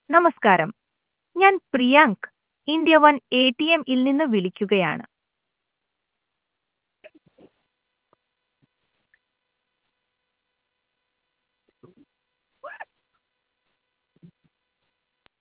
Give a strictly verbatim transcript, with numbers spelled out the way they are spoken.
നമസ്കാരം. ഞാൻ Priyank India one A T M ഇൽ നിന്ന് വിളിക്കുകയാണ്.